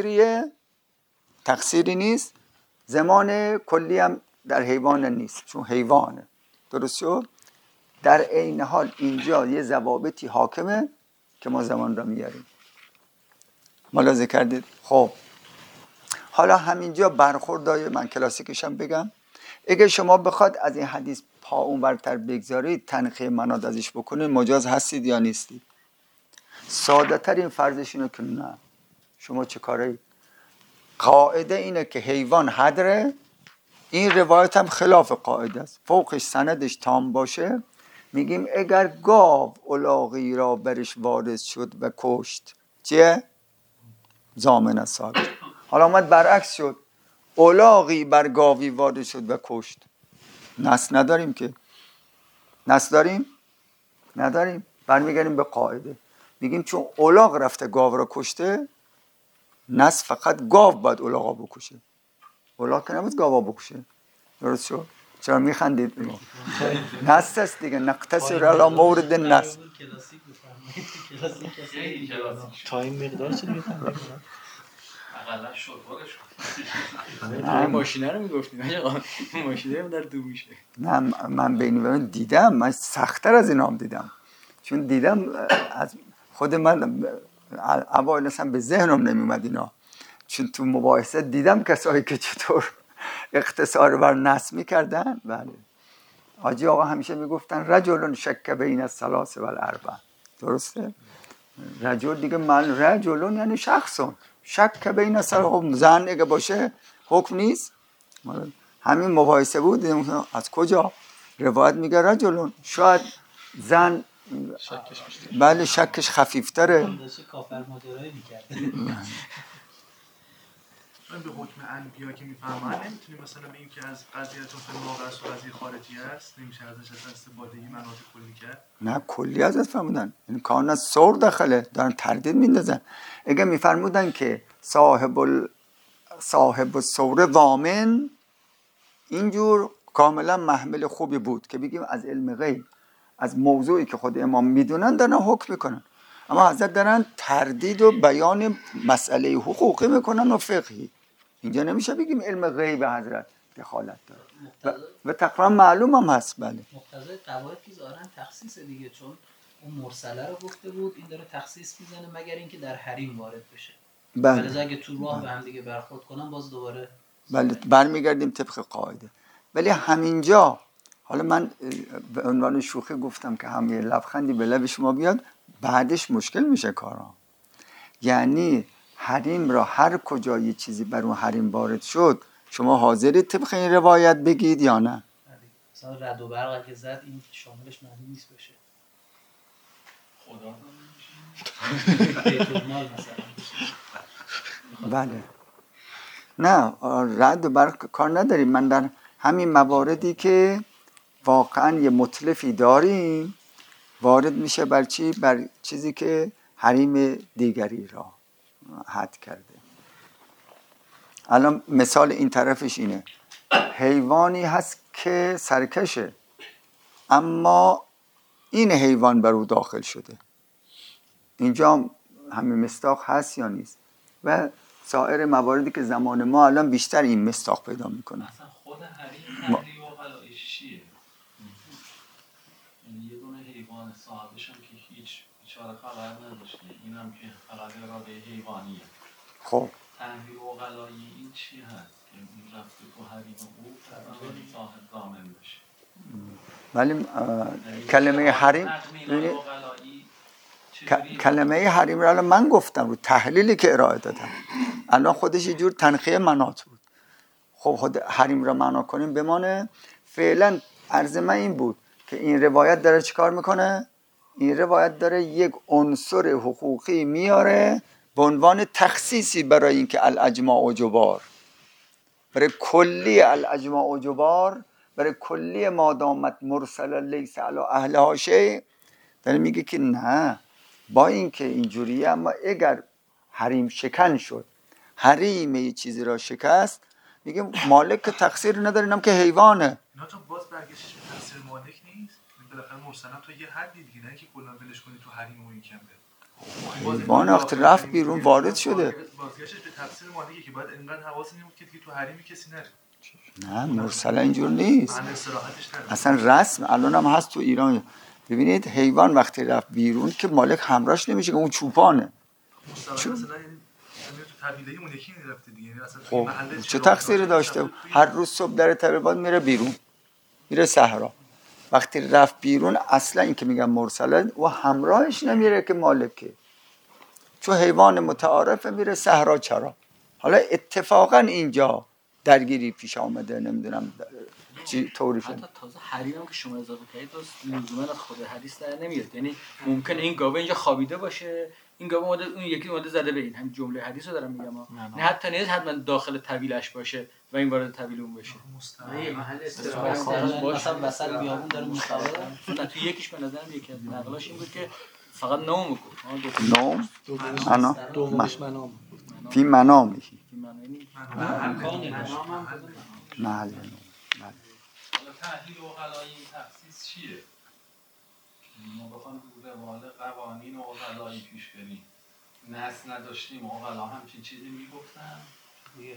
تقصیری نیست، زمان کلی هم در حیوان نیست چون حیوانه، درست شد؟ در عین حال اینجا یه ضوابطی حاکمه که ما زمان را میاریم. ملاحظه کردید؟ خب حالا همینجا برخوردای من کلاسیکش هم بگم. اگه شما بخواد از این حدیث پا اون برتر بگذارید، تنقیه مناد ازش بکنید، مجاز هستید یا نیستید؟ ساده ترین فرضش اینه که نه. شما چه کاری؟ قاعده اینه که حیوان حدره. این روایت هم خلاف قاعده است، فوقش سندش تام باشه. میگیم اگر گاو الاغی را برش وارد شد و کشت، چیه؟ ضامن است صاحب. حالا اومد برعکس شد، الاغی بر گاوی وارد شد و کشت، نص نداریم که. نص داریم؟ نداریم. برمیگردیم به قاعده، میگیم چون الاغ رفته گاو را کشته، نص فقط گاو باید الاغا بکشه، الاغ که نباید گاوا بکشه. درست شد؟ چرا میخندید؟ نص است دیگه، نقتصر علی مورد نص. تا این مقدار چه دیگه فهمیدم؟ اقلا شد این ماشینه رو میگفتیم ماشینه هم در دو میشه. نه من بینی دیدم، من سخت‌تر از اینام دیدم، چون دیدم از خود من اوایل اصلا به ذهنم نمیومد اینا، چون تو مباحثه دیدم کسایی که چطور اختصار بر نص میکردن. بله حاجی آقا همیشه میگفتن رجل شک بین الثلاث والاربع، درسته؟ رجل دیگه من رجل یعنی شخصون، شک بین الثلاث، زن اگه باشه حکم نیست. همین مباحثه بود. از کجا روایت میگه رجل؟ شاید زن بله شکش خفیفتره. کافر ماجرایی میکرد. من به حکم انبیا که میفهمن نمیتونیم مثلا بگیم که از قضیهتون فیلم واقع است و قضیه خارجی است، نمیشه ازش اصلا استفاده مناطق کلی کرد. نه کلی ازت فرمودن این کان سور داخله دارن تردید میندازن. اگه میفرمودن که صاحب السور وامن، اینجور کاملا محمل خوبی بود که بگیم از علم غیب، از موضوعی که خود امام میدونن دارن حکم میکنن. اما حضرت دارن تردید و بیان مسئله حقوقی میکنن و فقهی. اینجا نمیشه بگیم علم غیب حضرت دخالت داره و تقریبا معلوم هم هست. بله مقتضای قواعد که ظاهرا تخصیص دیگه، چون اون مرسله رو گفته بود، این داره تخصیص میزنه مگر اینکه در حریم وارد بشه. بله اگه تو راه به هم دیگه برخورد کنن باز دوباره بله برمیگردیم طبق قاعده. ولی همینجا حالا من به عنوان شوخی گفتم که هم یه لبخندی به لب شما بیاد، بعدش مشکل میشه کارا. یعنی حریم را هر کجا یه چیزی بر اون حریم وارد شد شما حاضرید طبق این روایت بگید یا نه؟ مثلا رد و برق که زد این شاملش معنی نیست بشه. خدا بیت المال مثلا. بله نه رد و برق کار نداریم. من در همین مواردی که واقعا یه متلفی داریم وارد میشه بر چی؟ بر چیزی که حریم دیگری را حد کرده. الان مثال این طرفش اینه، حیوانی هست که سرکشه اما این حیوان بر او داخل شده، اینجا همین مصداق هست یا نیست؟ و سایر مواردی که زمان ما الان بیشتر این مصداق پیدا میکنه. اصلا خود حریم تحلیل و غلایش چیه؟ یعنی یه دونه حیوان صاحبش هم که هیچ بیچاره خبر نداشته، این هم که فقط اراده حیوانیه. خب تحلیل و غلایی این چی هست که اون رفته تو حریم او صاحب ضامن بشه؟ ولی کلمه حریم کلمه حریم رو الان من گفتم رو تحلیلی که ارائه دادم، الان خودش یه جور تنخیه مناط بود. خب خود حریم را معنا کنیم بمانه. فعلا عرض من این بود که این روایت داره چیکار میکنه؟ این روایت داره یک عنصر حقوقی میاره به عنوان تخصیصی برای اینکه الاجماع و جبار، برای کلی الاجماع و جبار، برای کلی مادامت مرسل لیس علی اهلها شیء، داره میگه که نه با اینکه اینجوریه اما اگر حریم شکن شد، حریم یه چیزی را شکست، میگه مالک که تقصیر نداره، اینم که حیوانه. اینا تو باز برگشتش به تفسیر مالک نیست. بالاخره مرسلا تو یه حدی دیگه، نه که کلا ولش کنی تو حریم و این کم بره. حیوان وقتی رفت بیرون وارد شده. بازگشتش به تفسیر مالکی که باید انقدر حواس نمود که تو حریم کسی نره. نه مرسلا اینجور نیست. معنی صراحتش نداره. اصلا رسم الان هم هست تو ایران. ببینید حیوان وقتی رفت بیرون که مالک همراهش نمیشه که اون چوپانه. مثلا تو طویله اون یکی نرفته دیگه. خب چه تقصیری داشته؟ هر روز صبح در تبریباد میره بیرون، میره صحرا. وقتی رفت بیرون اصلا این که میگن مرسله و همراهش نمیره که مالکه، چون حیوان متعارفه میره صحرا چرا. حالا اتفاقا اینجا درگیری پیش آمده، نمیدونم چی طوری شد. حتی تازه حریم هم که شما اضافه کردید لزوما از خود حدیث در نمیاد. یعنی ممکنه این گاوه اینجا خوابیده باشه، این گاوه اومده اون یکی اومده زده به این. همین جمله حدیث رو دارم میگم. نه حتی نیست حتما داخل طویلش باشه و این وارد طویل اون بشه. یه محل استراحت مثلا وسط بیابون داره میخوابه. نه تو یکیش به نظرم یکی از نقلاش این بود که فقط نوم گفت. نوم انا دومش منام فی منامی محل نوم. حالا تحلیل و غلایی این تخصیص چیه؟ ما بخوایم رو روال قوانین و غلایی پیش بریم، نص نداشتیم و غلا همچین چیزی میگفتن دیگه.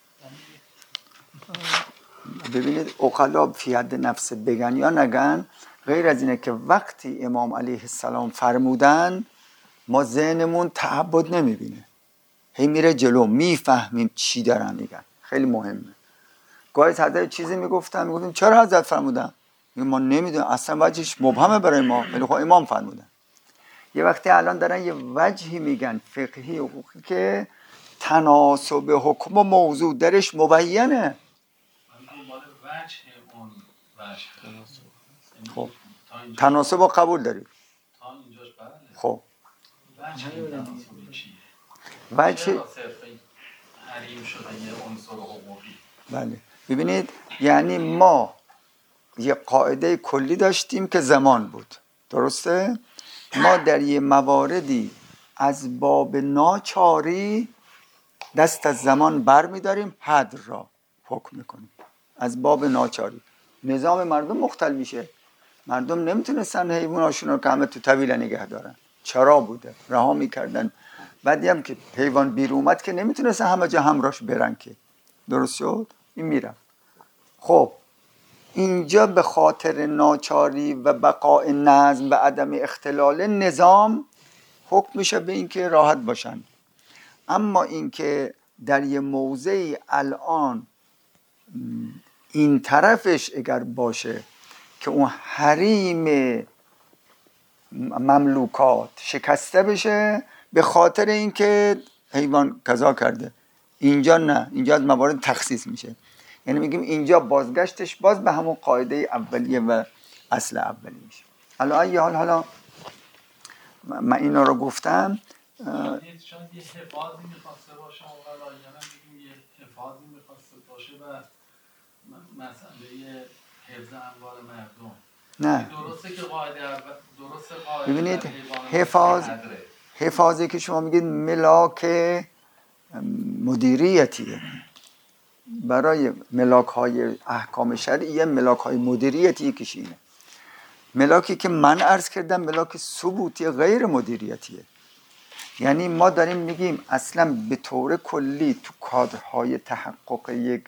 ببینید عقلا فی حد نفس بگن یا نگن، غیر از اینه که وقتی امام علیه السلام فرمودن ما ذهنمون تعبد نمیبینه، هی میره جلو، میفهمیم چی دارن میگن. خیلی مهمه. گاهی حضرت چیزی میگفتیم چرا حضرت فرمودن؟ ما نمیدونم، اصلا وجهش مبهمه برای ما، ولی خب امام فرمودن. یه وقتی الان دارن یه وجهی میگن فقهی حقوقی که تناسب حکم و موضوع درش مبینه. من دنبال وجه اون وجه خب تناسب رو قبول دارید؟ تا اینجاش بله. خب وجه این تناسب چیه؟ وجه چرا صرف حریم شده یه عنصر حقوقی. بله ببینید یعنی ما یه قاعده کلی داشتیم که زمان بود، درسته؟ ما در یه مواردی از باب ناچاری دست از زمان بر می‌داریم، حد را حکم میکنیم از باب ناچاری. نظام مردم مختل میشه، مردم نمیتونستن حیواناشون رو که همه تو طویله نگه دارن، چرا بوده رها میکردن. بعدی هم که حیوان بیرون اومد که نمیتونستن همه جا همراهش برن که، درست شد؟ این میرم. خب اینجا به خاطر ناچاری و بقاء نظم و عدم اختلال نظام حکم میشه به اینکه راحت باشن. اما اینکه در یه موضعی الان این طرفش اگر باشه که اون حریم مملوکات شکسته بشه به خاطر اینکه حیوان قضا کرده، اینجا نه، اینجا از موارد تخصیص میشه. یعنی میگیم اینجا بازگشتش باز به همون قاعده اولیه و اصل اولیه میشه. حالا یه حالا من اینا رو گفتم شاید یه حفاظی میخواسته باشه اولا، یا بگیم یه حفاظی میخواسته باشه و مسئله حفظ اموال مردم. نه درسته که قاعده درسته قاعده ببینید حفاظی که شما میگید ملاک مدیریتیه، برای ملاک های احکام شرعیه ملاک های مدیریتی کشینه. ملاکی که من عرض کردم ملاک ثبوتی غیر مدیریتیه. یعنی ما داریم میگیم اصلا به طور کلی تو کادرهای تحقق یک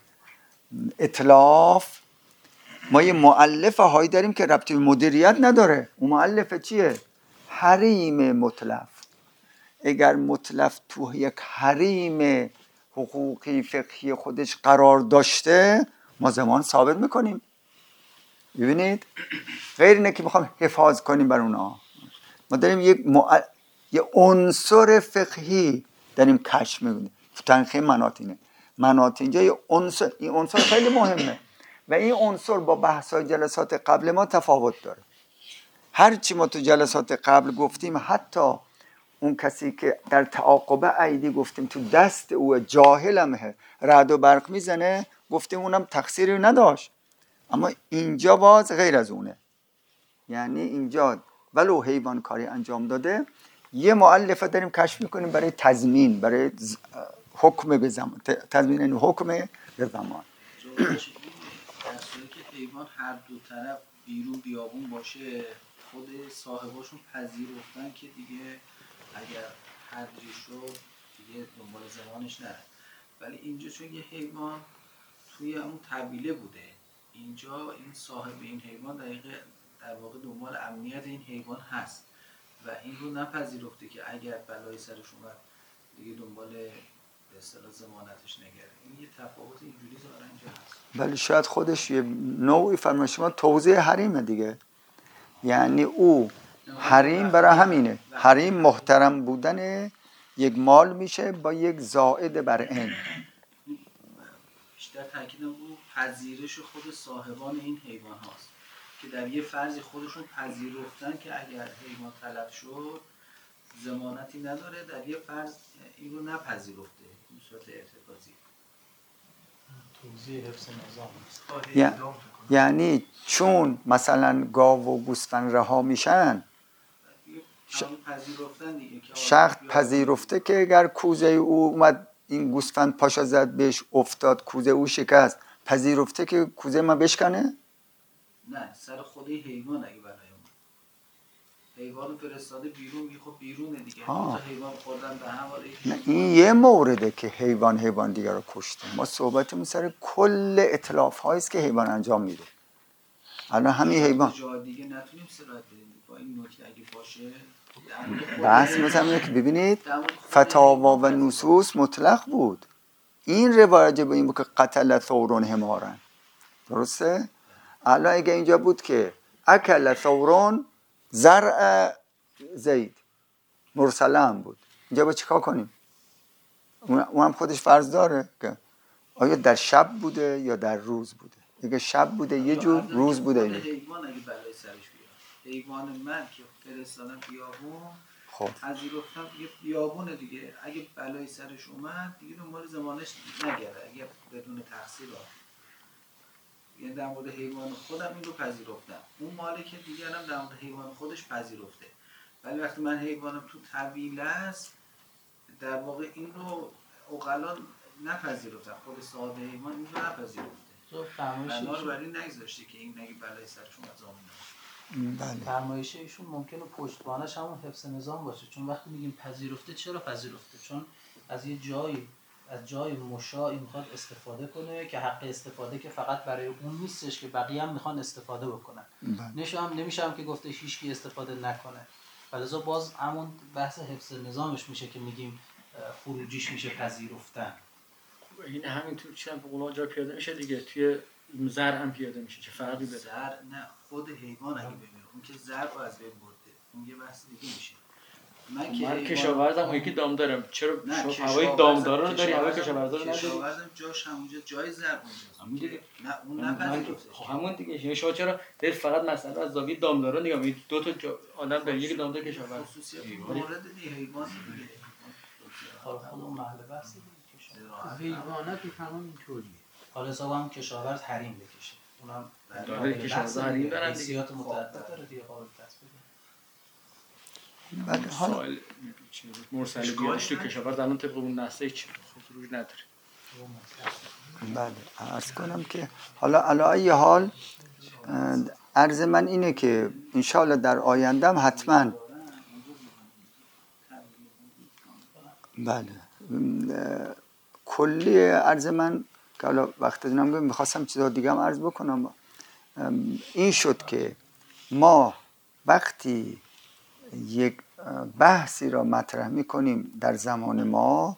اتلاف ما یه مؤلف هایی داریم که ربطی به مدیریت نداره. اون مؤلف چیه؟ حریم متلف. اگر متلف تو یک حریم حقوقی فقهی خودش قرار داشته ما زمان ثابت میکنیم. ببینید غیر اینه که میخوام حفاظ کنیم بر اونا، ما داریم یه عنصر فقهی داریم کشف میکنیم. تنخیم مناطینه، مناط اینجا یه عنصر، این عنصر خیلی مهمه و این عنصر با بحث‌های جلسات قبل ما تفاوت داره. هرچی ما تو جلسات قبل گفتیم، حتی اون کسی که در تعاقب عیدی گفتیم تو دست او جاهلمه رعد و برق میزنه، گفتیم اونم تقصیری نداشت. اما اینجا باز غیر از اونه، یعنی اینجا ولو حیوان کاری انجام داده یه مؤلفه داریم کشف میکنیم برای تضمین، برای حکم به زمان، تضمین یعنی حکم به زمان. در صورتی که حیوان هر دو طرف بیرون بیابون باشه خود صاحباشون پذیرفتن که دیگه اگر حدری شد دیگه دنبال زمانش نره. ولی اینجا چون یه حیوان توی اون طویله بوده، اینجا این صاحب این حیوان در واقع دنبال امنیت این حیوان هست و این رو نپذیرفته که اگر بلای سرش اومد دیگه دنبال به اصطلاح ضمانتش نگره. این یه تفاوت اینجوری ظاهرا اینجا هست. ولی شاید خودش یه نوعی فرمایش شما توضیح حریمه دیگه. یعنی او حریم برای همینه، حریم محترم بودن یک مال میشه با یک زائد بر این. بیشتر تاکیدم بود پذیرش خود صاحبان این حیوان هاست که در یه فرضی خودشون پذیرفتن که اگر حیوان تلف شد ضمانتی نداره، در یه فرض این رو نپذیرفته این صورت ارتکازی. توضیح حفظ نظام است. یعنی چون مثلا گاو و گوسفند رها میشن، شخص پذیرفته که اگر کوزه او اومد این گوسفند پاشا زد بهش افتاد کوزه او شکست، پذیرفته که کوزه ما بشکنه؟ نه، سر خود حیوان اگه برای اون حیوان فرستاده بیرون، خب بیرونه دیگه، حیوان خوردن به هم. نه این یه مورده که حیوان دیگر رو کشته. ما صحبتمون سر کل اتلاف هاییست که حیوان انجام میده. الان همین حیوان جا دیگه نتونیم صلاحیت بدیم با این نکته اگه باشه. بحث مثلا که ببینید فتاوا و نصوص مطلق بود. این روایت به این بود که قتل ثورون حمارن، درسته؟ الان اگه اینجا بود که اکل ثورون زرع زید مرسله بود، اینجا با چیکار کنیم؟ اون هم خودش فرض داره که آیا در شب بوده یا در روز بوده. اگه شب بوده یه جور، روز بوده یه جور. حیوان اگه بلای سرش بیاد، حیوان من که فرستادم بیابون خب پذیرفتم دیگه بیابونه دیگه، اگه بلای سرش اومد دیگه دنبال زمانش نگرده، اگه بدون تقصیر یعنی در مورد حیوان خودم این رو پذیرفتم، اون مالک دیگه هم در مورد حیوان خودش پذیرفته، ولی وقتی من حیوانم تو طویل است در واقع این رو عقلا نپذیرفتم، خود صاحب حیوان این رو نپذیرفته، بنا رو برای نگذاشته که این نگه بلای سرش اومد زامنه. بله فرمایش ایشون ممکنه پشتوانش همون حفظ نظام باشه، چون وقتی میگیم پذیرفته چرا پذیرفته؟ چون از یه جایی، از جای مشاعی میخواد استفاده کنه که حق استفاده که فقط برای اون نیستش که بقیه هم میخوان استفاده بکنن. نمیشه هم که گفته هیچکی استفاده نکنه، ولذا باز همون بحث حفظ نظامش میشه که میگیم خروجیش میشه پذیرفتن. این همینطور چی هم به قول جا پیاده میشه دیگه، توی زرع هم پیاده میشه، چه فرقی داره؟ زرع نه، خود حیوان اگه بمیره اون که زرع رو از بین برده، اون یه بحث دیگه میشه. من کشاورزم، اون یکی دام دارم، چرا هوای دامدارا رو داری، هوای کشاورزا رو نداری؟ کشاورزم جاش همونجا جای زرع اونجاست. نه اون نپذیرفته. همون دیگه، یعنی شما چرا دارید فقط مثلا از زاویه دامدارا نگاه می‌کنید؟ دو تا آدم داره، یکی دامدار کشاورز. خصوصیت مورد حیوان دیگه. خود اون محل بحث دیگه. حیوانات میفهمم اینطوریه. حالا حساب هم کشاورز حریم بکشه. اونم داره کشاورز حریم دارن دیگه. حیثیات متعدد داره دیگه، قابل تصویر. بله حالا سوال مرسل بیادش تو کشاورز الان طبق اون نسله چی خروج نداره. بله عرض کنم که حالا علی حال عرض من اینه که انشاءالله در آیندهم حتما بله کلی عرض من که حالا وقت دونم میخواستم چیزا دیگه هم عرض بکنم، این شد که ما وقتی یک بحثی را مطرح میکنیم در زمان ما،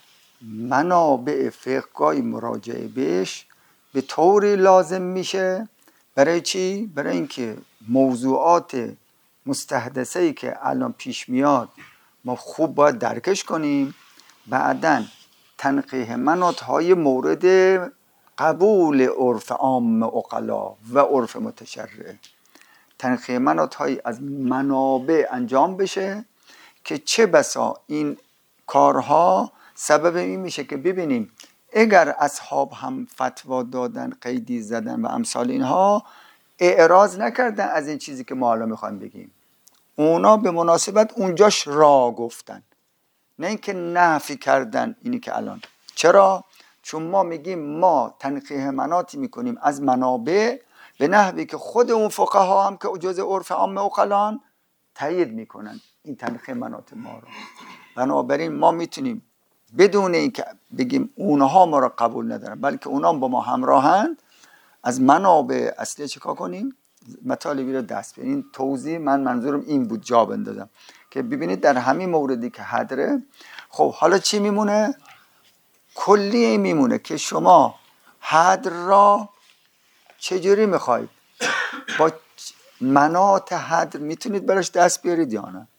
منابع فقهی مراجعه بهش به طوری لازم میشه. برای چی؟ برای اینکه موضوعات مستحدثه‌ای که الان پیش میاد ما خوب باید درکش کنیم، بعداً تنقیح مناطهای مورد قبول عرف عام عقلا و عرف متشرع، تنقیح مناطهایی از منابع انجام بشه که چه بسا این کارها سبب این میشه که ببینیم اگر اصحاب هم فتوا دادن، قیدی زدن و امثال اینها، اعراض نکردن از این چیزی که ما حالا میخوایم بگیم، اونا به مناسبت اونجاش را گفتن، نه اینکه نفی کردن اینی که الان. چرا؟ چون ما میگیم ما تنقیح مناطی میکنیم از منابع به نحوی که خود اون فقها هم که جزء عرف عام عقلان تایید میکنن این تنقیح مناط ما رو. بنابراین ما میتونیم بدون اینکه بگیم اونها ما رو قبول ندارن بلکه اونها با ما همراهند، از منابع اصلی چیکار کنیم؟ مطالبی رو دست بیاریم. این توضیح من منظورم این بود، جا بندازم که ببینید در همین موردی که حدره. خب حالا چی میمونه؟ کلی میمونه که شما حدر را چجوری میخواید، با مناط حدر میتونید براش دست بیارید یا نه؟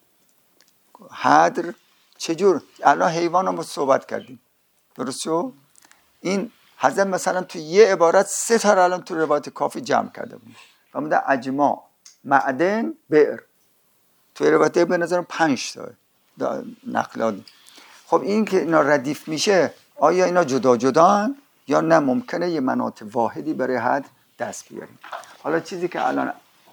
حدر چجور؟ الان حیوان رو صحبت کردیم، درست شو؟ این حضرت مثلا تو یه عبارت 3 تا الان تو روایت کافی جمع کرده بود، فرموده اجماع، معدن، بئر. تو روایت به نظرم 5 تا نقلات. خب این که اینا ردیف میشه، آیا اینا جدا جدان یا نه ممکنه یه مناط واحدی برای حد دست بیاریم؟ حالا چیزی که الان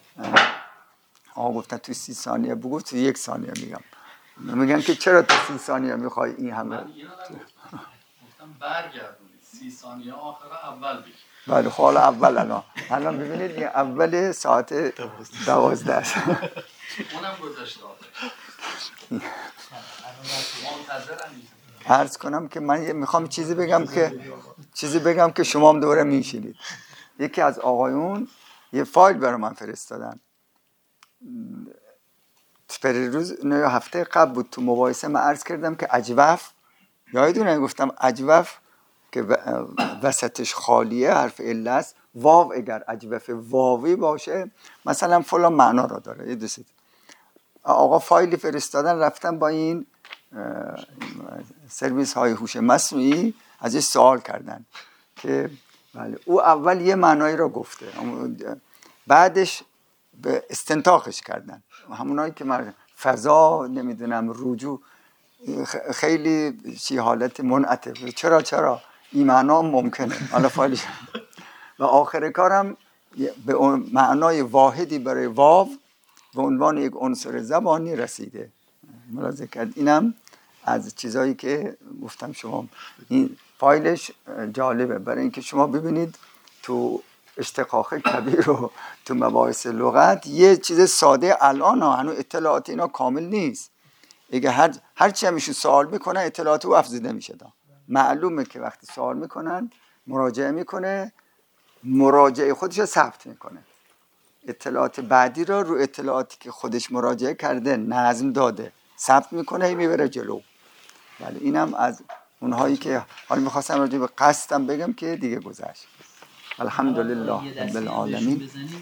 گفتن تو 30 ثانیه بگو، تو 1 ثانیه میگم. میگن که چرا تو 30 ثانیه میخوای این همه؟ گفتم برگردونید 30 ثانیه آخر اول بگید. بله خب حالا اول الان ببینید این اول ساعت 12 است. اونم گذاشته آخر. منتظرم. عرض کنم که من میخوام چیزی بگم که شما هم دوره میشینید. یکی از آقایون یه فایل برای من فرستادن، روز نه هفته قبل بود، تو مباحثه من عرض کردم که اجوف، یادتونه گفتم اجوف که وسطش خالیه حرف عله است، واو اگر اجوف واوی باشه مثلا فلان معنا را داره. یه دوست آقا فایلی فرستادن، رفتن با این سرویس های هوش مصنوعی ازش سوال کردن که بله او اول یه معنایی را گفته، بعدش به استنتاقش کردن، همونایی که فضا، نمیدونم رجوع، خیلی چی حالت منعطف. چرا این معنا ممکنه. حالا فایلش و آخر کارم به معنای واحدی برای واو به عنوان یک عنصر زبانی رسیده. ملاحظه کرد. اینم از چیزایی که گفتم شما. این فایلش جالبه برای اینکه شما ببینید تو اشتقاق کبیر و تو مباحث لغت یه چیز ساده الان هنوز اطلاعات اینا کامل نیست. اگه هر چی همیشون سوال میکنن اطلاعات او افزوده میشه. معلومه که وقتی سوال میکنن مراجعه میکنه، مراجعه خودش رو ثبت میکنه، اطلاعات بعدی رو اطلاعاتی که خودش مراجعه کرده نظم داده ثبت میکنه، میبره جلو. بله اینم از اونهایی که حالا میخواستم راجع به قصدم بگم که دیگه گذشت. الحمدلله رب العالمین.